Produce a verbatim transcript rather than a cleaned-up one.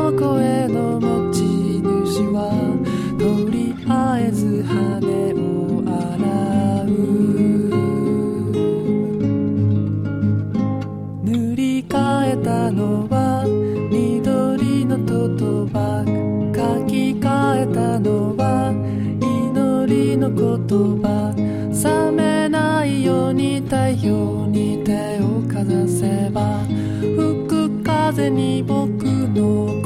の声の持ち主はとりあえず羽を洗う。塗り替えたのは緑のトトバッグ、書き換えたのは祈りの言葉。冷めないように太陽に手をかざせば吹く風に僕の